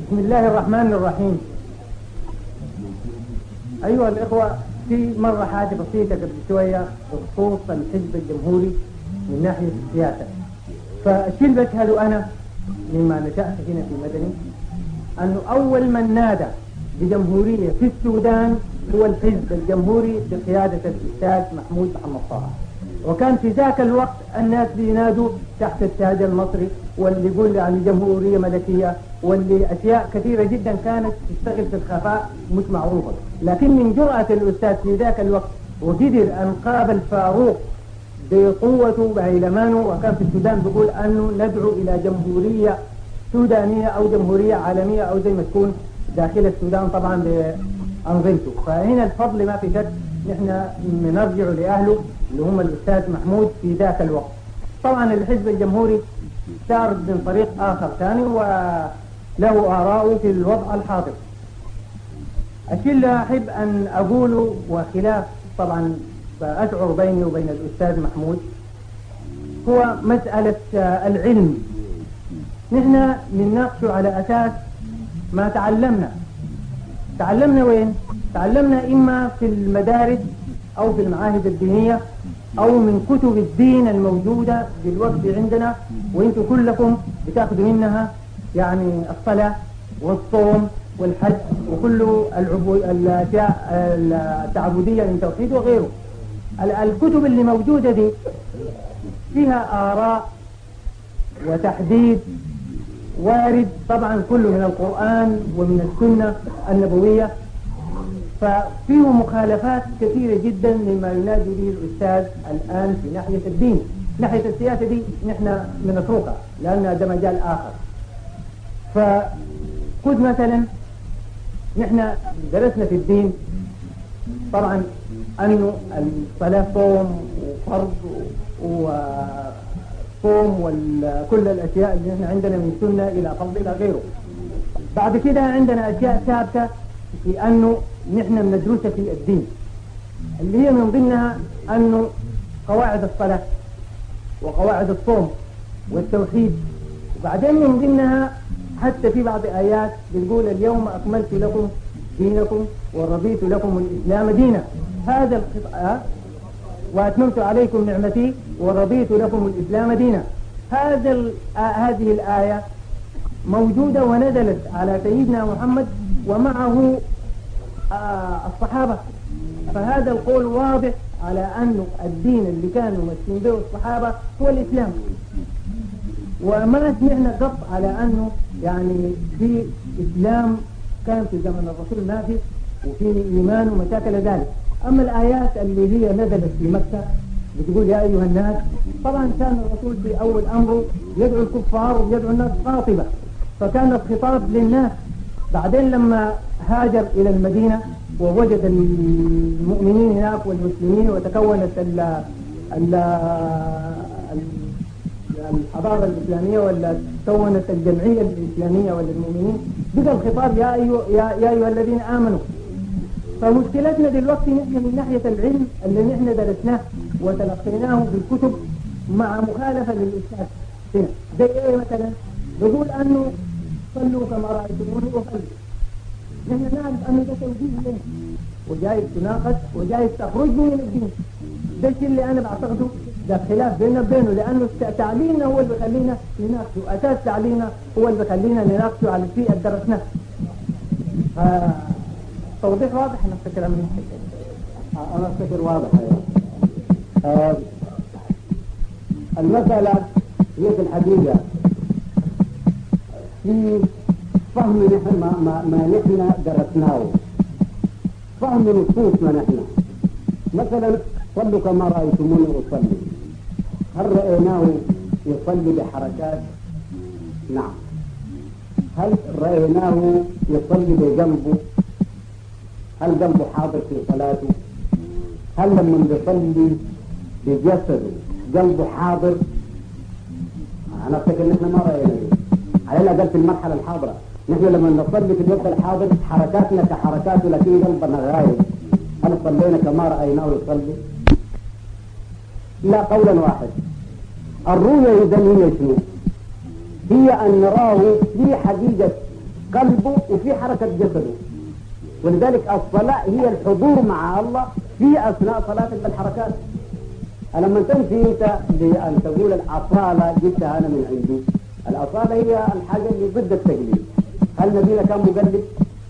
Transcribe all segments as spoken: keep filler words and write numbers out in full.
بسم الله الرحمن الرحيم. أيها الإخوة، في مرة حاجة بسيطة قبل شوية بخصوص الحزب الجمهوري من ناحية السياسة. فالشيء اللي بشهده أنا مما نشأت هنا في مدني أنه أول من نادى بجمهورية في السودان هو الحزب الجمهوري بقيادة الأستاذ محمود محمد طه، وكان في ذاك الوقت الناس بينادوا تحت التاج المصري، واللي يقول عن جمهورية ملكية، واللي أشياء كثيرة جدا كانت تشتغل في الخفاء مش معروفة. لكن من جرأة الأستاذ في ذاك الوقت وقدر أن قابل فاروق بقوته بهيلمانه، وكان في السودان بيقول أنه ندعو إلى جمهورية سودانية أو جمهورية عالمية أو زي ما تكون داخل السودان طبعا بأنظمته. فهنا الفضل ما في شك نحن بنرجع لأهله اللي هم الأستاذ محمود في ذاك الوقت. طبعا الحزب الجمهوري سار من طريق آخر ثاني وله آراءه في الوضع الحاضر. الشيء اللي أحب أن أقوله وخلاف طبعا أشعر بيني وبين الأستاذ محمود هو مسألة العلم. نحن بنناقشه على أساس ما تعلمنا. تعلمنا وين؟ تعلمنا إما في المدارس أو في المعاهد الدينية أو من كتب الدين الموجودة دلوقتي عندنا، وإنتم كلكم بتاخذوا منها يعني الصلاة والصوم والحج وكل الأشياء التعبدية من توحيد وغيره. الكتب اللي موجودة دي فيها آراء وتحديد وارد طبعا كله من القرآن ومن السنة النبوية، ففيه مخالفات كثيرة جدا مما ينادي به الأستاذ الآن في ناحية الدين. ناحية السياسة دي نحن بنتركها لأنها ده مجال آخر. فخذ مثلا نحن درسنا في الدين طبعا أنه الصلاة صوم وفرض وصوم وكل الأشياء اللي نحن عندنا من سنة إلى فرض إلى غيره. بعد كده عندنا أشياء ثابتة في أنه نحن بندرسها في الدين، اللي هي من ضمنها أنه قواعد الصلاة وقواعد الصوم والتوحيد. وبعدين من ضمنها حتى في بعض آيات بتقول اليوم أكملت لكم دينكم ورضيت لكم الإسلام دينا. هذا القطعة وأتممت عليكم نعمتي ورضيت لكم الإسلام دينا. هذا هذه الآية موجودة ونزلت على سيدنا محمد ومعه آه الصحابة. فهذا القول واضح على أنه الدين اللي كانوا ماشيين به الصحابة هو الإسلام، وما سمعنا قط على أنه يعني في إسلام كان في زمن الرسول ما في وفي إيمان ومشاكل ذلك. أما الآيات اللي هي نزلت في مكة بتقول يا أيها الناس، طبعا كان الرسول في أول أمره يدعو الكفار ويدعو الناس قاطبة، فكان الخطاب للناس. بعدين لما هاجر إلى المدينة ووجد المؤمنين هناك والمسلمين وتكونت ال ال الحضارة الإسلامية ولا تكونت الجمعية الإسلامية ولا المؤمنين، بقى الخطاب يا أيها يا أيها الذين آمنوا. فمشكلتنا دلوقتي نحن من ناحية العلم اللي نحن درسناه وتلقيناه بالكتب مع مخالفة للإسلام هنا. زي إيه مثلا؟ بيقول أنه صلوا كما رأيتموني وصلوا. نحن نعرف أنه ده توجيه لنا وجايز تناقش وجايز تخرج من الدين. ده الشيء اللي أنا بعتقده ده خلاف بيننا وبينه، لأنه تعليمنا هو اللي بيخلينا نناقشه. أساس تعليمنا هو اللي بيخلينا نناقشه على الشيء اللي درسناه. آه توضيح واضح أنا أفتكر أمري. آه أنا أفتكر واضح. آه المسألة هي في الحقيقة في فهم نحن ما, ما, ما نحن درسناه، فهم نصوصنا نحن. مثلا صلوا كما رأيتموني أصلي، هل رأيناه يصلي بحركات؟ نعم. هل رأيناه يصلي بقلبه؟ هل قلبه حاضر في صلاته؟ هل لما بيصلي بجسده قلبه حاضر؟ أنا أفتكر نحن ما رأينا على الأقل في المرحلة الحاضرة. نحن لما نصلي في الوقت الحاضر حركاتنا كحركاته لكن قلبنا غايب. هل صلينا كما رأيناه يصلي؟ لا، قولا واحد. الرؤية إذن هي شنو؟ هي أن نراه في حقيقة قلبه وفي حركة جسده. ولذلك الصلاة هي الحضور مع الله في أثناء صلاتك بالحركات. لما تنفي أنت بأن تقول الأصالة جبتها أنا من عندي، الأصالة هي الحاجة اللي ضد التقليد. هل نبينا كان مقلد؟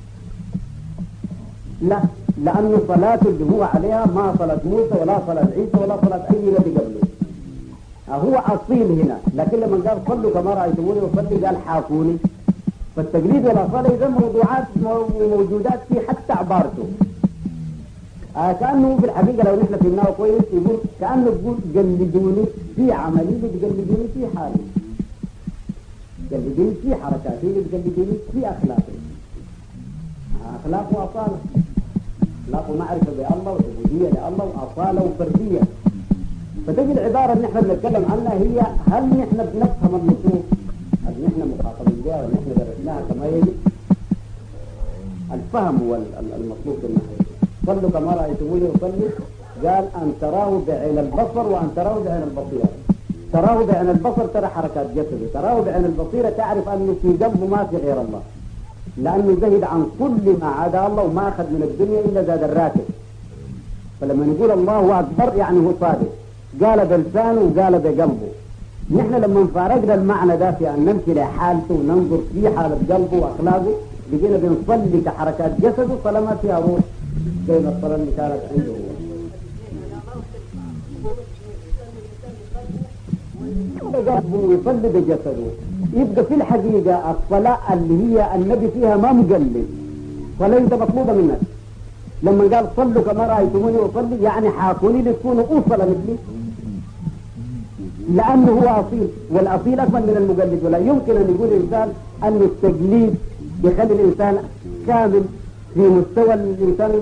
لا، لأنه صلاته اللي هو عليها ما صلاة موسى ولا صلاة عيسى ولا صلاة أي نبي قبله. هو أصيل هنا، لكن لما قال صلوا كما رأيتموني وصلي قال حافوني. فالتقليد والأصالة إذا موضوعات موجودات في حتى عبارته. آه كأنه في الحقيقة لو نحن فهمناه كويس يقول كأنه يقول قلدوني في عملي بتقلدوني في حالي، تقلدوني في حركاتي بتقلدوني في أخلاقي. آه أخلاق وأصالة، أخلاق ومعرفة بالله وعبودية لله وأصالة وفردية. فتجي العبارة اللي نحن بنتكلم عنها هي هل نحن بنفهم النصوص؟ هل نحن مخاطبين بها ونحن درسناها كما يجب؟ الفهم هو المطلوب في النحو. صلوا كما رأيتموني أصلي، قال أن تراه بعين البصر وأن تراه بعين البصيرة. تراه بعين البصر ترى حركات جسده، تراه بعين البصيرة تعرف أنه في قلبه ما في غير الله، لأنه زهد عن كل ما عدا الله وما أخذ من الدنيا إلا زاد الراتب. فلما نقول الله أكبر يعني هو صادق، قال بلسانه وقال بقلبه. نحن لما فارقنا المعنى ده في أن نمشي لحالته وننظر في حالة قلبه وأخلاقه، بقينا بنصلي كحركات جسده صلاة ما فيها روح زي ما الصلاة اللي كانت عنده هو. قلبه ويصلي بجسده، يبقى في الحقيقة الصلاة اللي هي النبي فيها ما مقلد، صلاة انت مطلوبة منك. لما قال صلوا كما رأيتموني أصلي يعني حاكوني لتكونوا أوصل مثلي، لأنه هو أصيل، والأصيل أكمل من المقلد. ولا يمكن أن يقول الإنسان أن التقليد يخلي الإنسان كامل في مستوى الإنسان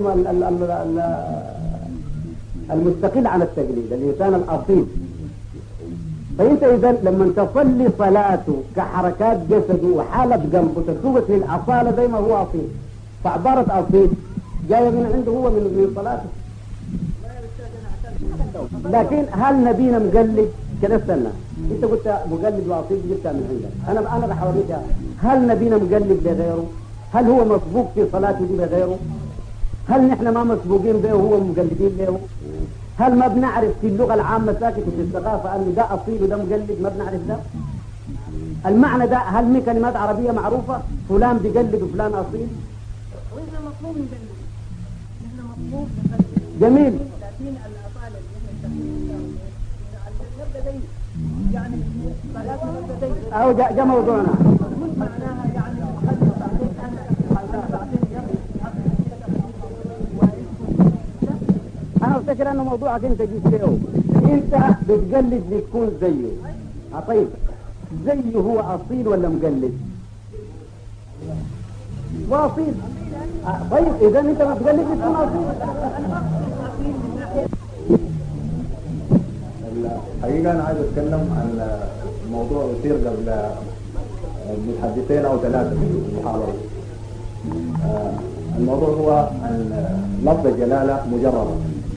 المستقل عن التقليد، الإنسان الأصيل. فأنت إذا لما تصلي صلاته كحركات جسده وحالة قلبه تسوق للأصالة زي ما هو أصيل. فعبارة أصيل جاية من عنده هو من صلاته. لكن هل نبينا مقلد؟ كده استنى، انت قلت مقلد واصيل جبتها من عندك، انا انا بحاوريك هل نبينا مقلد لغيره؟ هل هو مسبوق في صلاته دي لغيره؟ هل نحن ما مسبوقين به وهو مقلدين له؟ هل ما بنعرف في اللغه العامه ساكت في الثقافه انه ده اصيل وده مقلد؟ ما بنعرف ده؟ المعنى ده هل من كلمات عربيه معروفه فلان بيقلد وفلان اصيل؟ واحنا مطلوب نقلد، احنا مطلوب جميل. لكن الاصاله اللي احنا نبدا يعني صلاه نبدا او جاء جا موضوعنا مش معناها يعني خلي بعدين انا بعدين انا افتكر انه موضوعك انت جيت له، انت بتقلد لتكون زيه. طيب زيه هو اصيل ولا مقلد؟ واصيل. طيب اذا انت ما تقلد لتكون اصيل. الحقيقة أنا عايز أتكلم عن موضوع يصير قبل محدثين أو ثلاثة في المحاضرة. الموضوع هو عن لفظ الجلالة مجربة.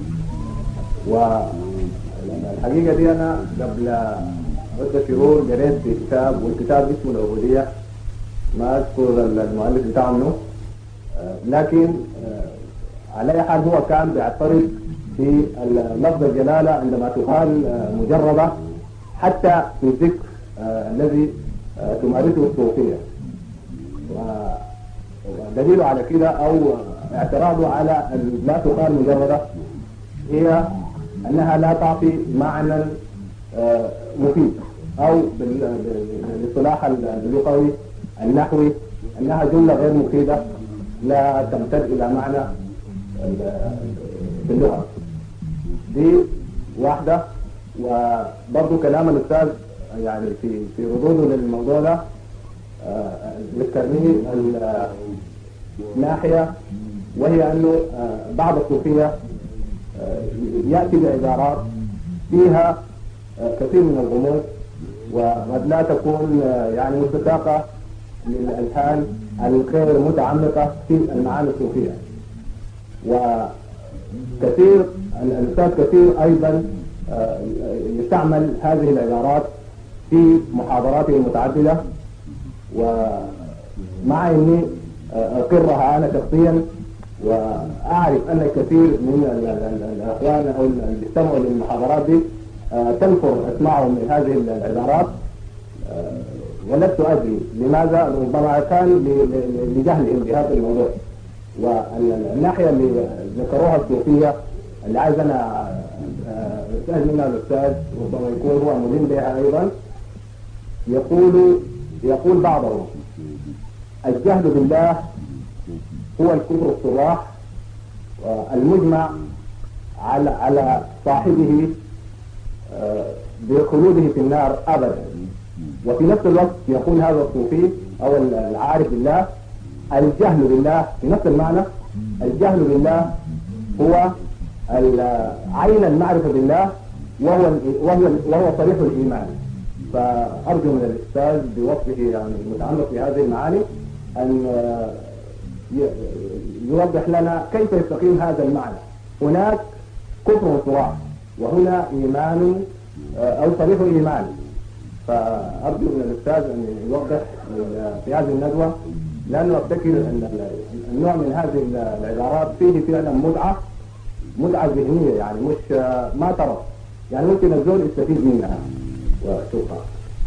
والحقيقة دي أنا قبل عدة شهور قريت في كتاب، والكتاب اسمه العبودية، ما أذكر المؤلف بتاعه منه، لكن على أي حال هو كان بيعترض في لفظ الجلالة عندما تقال مجربة حتى في الذكر الذي تمارسه الصوفية. ودليل على كده أو اعتراضه على لا تقال مجربة هي أنها لا تعطي معنى مفيد، أو بالاصطلاح اللغوي النحوي أنها جملة غير مفيدة لا تمتد إلى معنى في اللغة. دي واحدة. وبرضو كلام الأستاذ يعني في في ردوده للموضوع ده ذكرني الناحية، وهي أنه بعض الصوفية يأتي بعبارات فيها كثير من الغموض، وقد لا تكون يعني مستساقة للألحان الغير متعمقة في المعاني الصوفية. وكثير الأستاذ كثير أيضا يستعمل هذه العبارات في محاضراته المتعددة، مع اني اقرها انا شخصيا، واعرف ان الكثير من ال- ال- ال- الاخوان او اللي استمعوا للمحاضرات دي تنفر اسماعهم من هذه العبارات، ولست ادري لماذا. ربما كان ل- ل- لجهلهم بهذا الموضوع. والناحيه اللي ذكروها الصوفيه اللي عايز انا استاذن منها الاستاذ، ربما يكون هو ملم بها ايضا، يقول يقول بعضهم الجهل بالله هو الكفر الصراح المجمع على على صاحبه بخلوده في النار ابدا. وفي نفس الوقت يقول هذا الصوفي او العارف بالله الجهل بالله في نفس المعنى، الجهل بالله هو عين المعرفة بالله وهو وهو وهو صريح الإيمان. فأرجو من الأستاذ بوصفه يعني المتعمق في هذه المعاني أن يوضح لنا كيف يستقيم هذا المعنى. هناك كفر صراح وهنا إيمان أو صريح الإيمان. فأرجو من الأستاذ أن يوضح في هذه الندوة، لأنه أفتكر أن النوع من هذه العبارات فيه فعلا متعة متعة ذهنية، يعني مش ما ترى، يعني ممكن الزول يستفيد منها. وشكرا.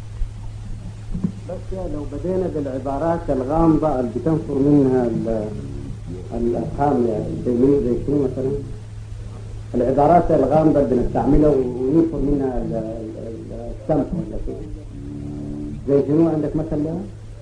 بس لو بدينا بالعبارات الغامضة اللي بتنفر منها الأفهام زي زي شنو مثلا؟ العبارات الغامضة اللي بنستعملها وينفر منها السمع ولا كده. زي شنو عندك مثل لها؟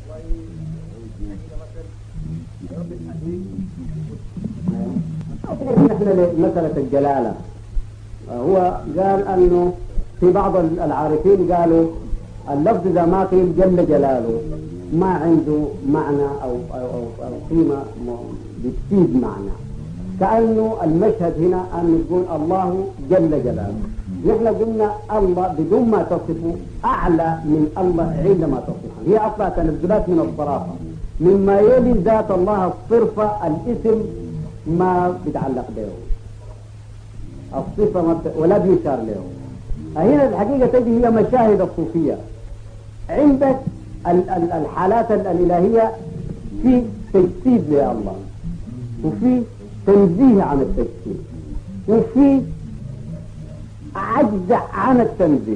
نحن مسألة الجلالة، هو قال أنه في بعض العارفين قالوا اللفظ إذا ما قيل جل جلاله ما عنده معنى أو أو أو, أو قيمة بتفيد معنى، كأنه المشهد هنا أن يقول الله جل جلاله. نحن قلنا الله بدون ما تصفه أعلى من الله عندما تصفه، هي أصلا تنزلات من الصرافة مما يلي ذات الله الصرفة الاسم ما بيتعلق به الصفة ما بت... ولا بيشار له. هنا الحقيقة تجي هي مشاهد الصوفية. عندك ال... ال... الحالات الإلهية في تجسيد لله، وفي تنزيه عن التجسيد، وفي عجز عن التنزيه.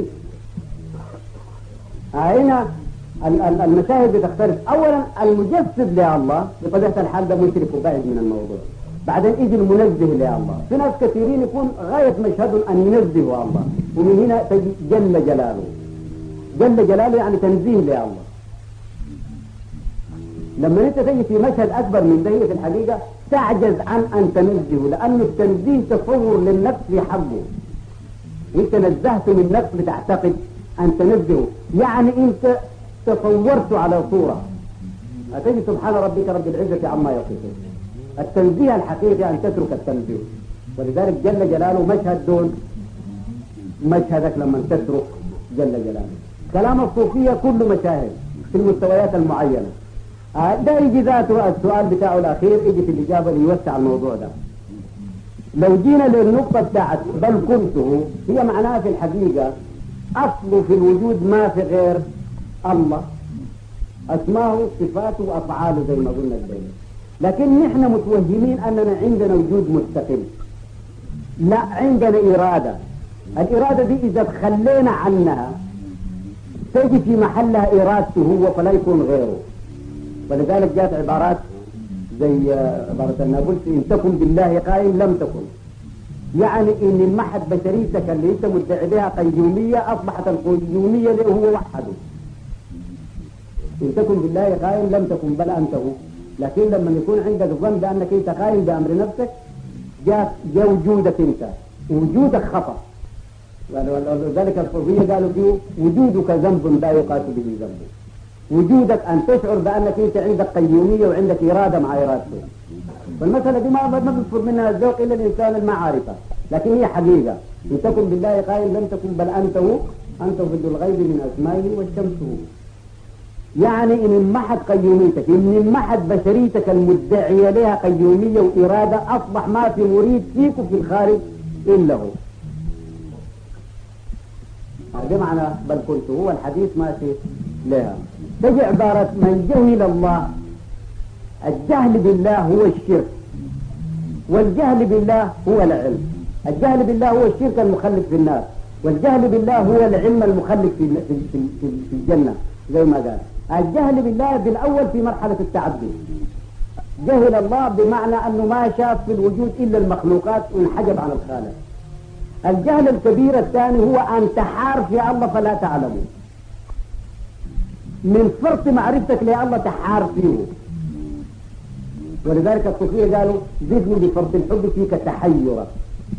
هنا المشاهد بتختلف. اولا المجسد لله بطبيعه الحال ده مشرك وبعيد من الموضوع، بعدين يجي المنزه لله. في ناس كثيرين يكون غايه مشهدهم ان ينزهوا الله، ومن هنا تجي جل جلاله. جل جلاله يعني تنزيه لله. لما انت تجي في مشهد اكبر من ده في الحقيقه تعجز عن ان تنزهه، لانه التنزيه تصور للنفس في حقه، وانت نزهت من نفس بتعتقد ان تنزهه، يعني انت تصورت على صورة. أتجي سبحان ربك رب العزة عما يصفون. التنزيه الحقيقي أن تترك التنزيه، ولذلك جل جلاله مشهد دون مشهدك لما تترك جل جلاله. كلام الصوفية كله مشاهد في المستويات المعينة. ده يجي ذاته السؤال بتاعه الأخير يجي في الإجابة ليوسع الموضوع ده. لو جينا للنقطة بتاعت بل كنته، هي معناها في الحقيقة أصله في الوجود ما في غير الله، أسماءه صفاته وأفعاله زي ما قلنا الدين. لكن نحن متوهمين أننا عندنا وجود مستقل. لا، عندنا إرادة. الإرادة دي إذا تخلينا عنها تجي في محلها إرادته هو فلا يكون غيره. ولذلك جاءت عبارات زي عبارة النابلسي إن تكن بالله قائم لم تكن، يعني إن المحد بشريتك اللي أنت مدعي بها قيومية أصبحت القيومية له هو وحده. إن تكن بالله قائم لم تكن بل أنت هو. لكن لما يكون عندك ظن بأنك أنت قائم بأمر نفسك جاء جاء وجودك أنت، وجودك خطأ. ولذلك الصوفية قالوا فيه وجودك ذنب لا يقاس به ذنب. وجودك أن تشعر بأنك أنت عندك قيومية وعندك إرادة مع إرادته. والمسألة دي ما ما بيصفر منها الذوق إلا الإنسان المعارفة، لكن هي حقيقة. إن تكن بالله قائم لم تكن بل أنت هو، أنت في الغيب من أسمائه والشمس هو. يعني إن انمحت قيوميتك، إن انمحت بشريتك المدعية لها قيومية وإرادة، أصبح ما في مريد فيك وفي الخارج إلا هو. هذا معنى بل كنت هو الحديث ماشي لها. تجي عبارة من جهل الله الجهل بالله هو الشرك، والجهل بالله هو العلم. الجهل بالله هو الشرك المخلد في النار، والجهل بالله هو العلم المخلد في في في, في, في الجنة زي ما قال. الجهل بالله بالأول في مرحلة التعبد، جهل الله بمعنى أنه ما شاف في الوجود إلا المخلوقات وانحجب عن الخالق. الجهل الكبير الثاني هو أن تحار في الله فلا تعلمه، من فرط معرفتك لله تحار فيه. ولذلك الصوفية قالوا زدني بفرط الحب فيك تحيرا.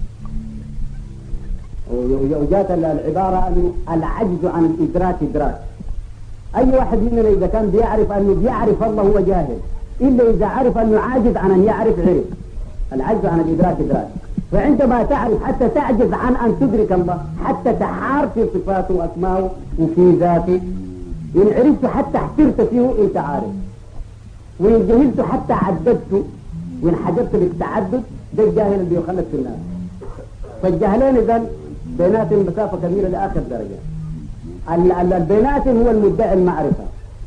وجاءت العبارة أنه العجز عن الإدراك إدراك. أي واحد مننا إذا كان بيعرف أنه بيعرف الله هو جاهل، إلا إذا عرف أنه عاجز عن أن يعرف عرف. العجز عن الإدراك إدراك. فعندما تعرف حتى تعجز عن أن تدرك الله، حتى تحار في صفاته وأسمائه وفي ذاته. إن عرفت حتى احترت فيه أنت عارف، وإن جهلت حتى عددت وإن حجبت بالتعدد، ده الجاهل اللي يخلد في الناس. فالجهلين إذن بيناتهم مسافة كبيرة لآخر درجة. البينات هو المدعي المعرفة،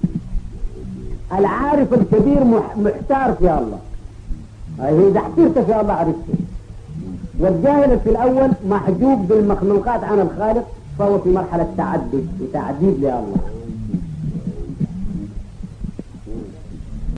العارف الكبير محتار في الله، إذا احترت في الله عرفته. والجاهل في الأول محجوب بالمخلوقات عن الخالق، فهو في مرحلة تعدد وتعديد لله.